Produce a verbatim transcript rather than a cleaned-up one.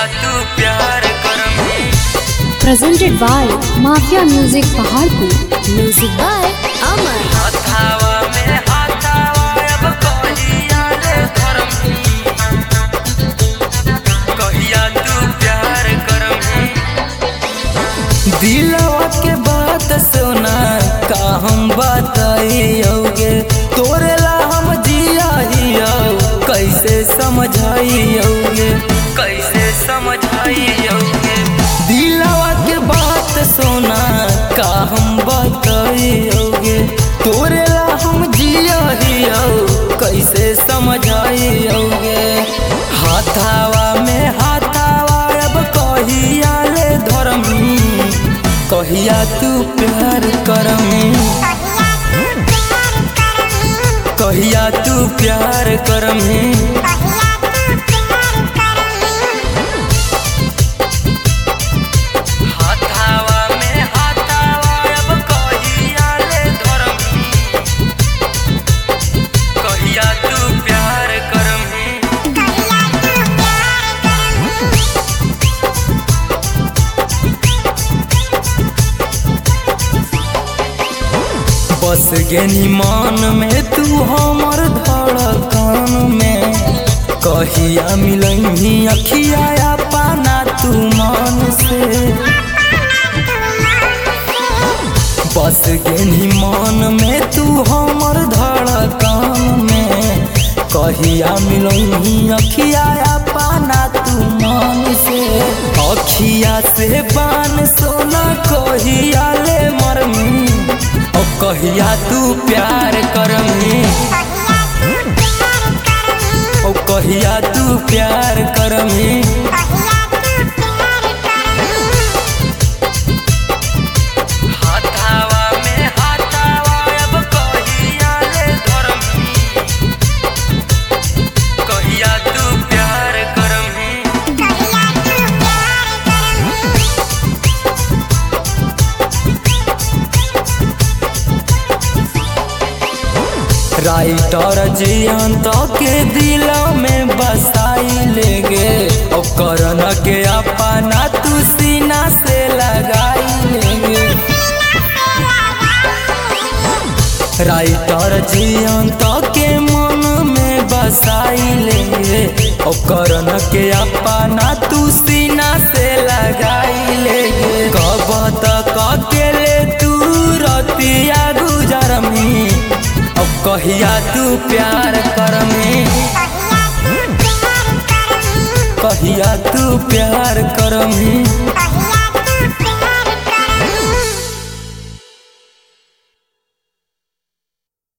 तू प्यार करमी। Presented by Mafia Music Paharpur. Music by Amar. हाथावा में हाथावा अब कहिया ले करमी, कहिया तू प्यार करमी। दिलवा के बात सुना का हम बताइयोगे, तोरे ला हम जियाइयो कैसे समझाइयोगे, कैसे समझाइयोगे। दिलवा के बात सुना का हम बताइयोगे, तोरे ला हम जियाइयो कैसे समझाइयोगे। हाथावा में हाथावा अब कहिया ले धरमी, कहिया तू प्यार करमी, कहिया तू प्यार करमी। हाथावा में हाथावा अब कहिया ले धरमी, कहिया तू प्यार करमी। बस गेनी मान में तू हमर धड़कन में, कहिया मिलही अखिया पाना तू मन से। बस गेनी मान में तू हमर धड़कन में, कहिया मिलही अखिया पाना तू मन से। अखिया से बान सोना कहिया ले मरमी, ओ कहिया तू प्यार करमी, ओ कहिया तू प्यार करमी। हाथावा में हाथावा अब कहिया ले धरमी, कहिया तू प्यार करमी। राइटर जियंत के दिल में बसाई लेगे, और करन के अपना तू सीना से लगाई लेगे। राइटर जियंत के मन में बसाई लेगे, और करन के अपना तू सीना से लगाई लेगे। कब तक अकेले तू रतिया गुजरमी, अब कहिया तू प्यार करमी, कहिया तू प्यार करमी।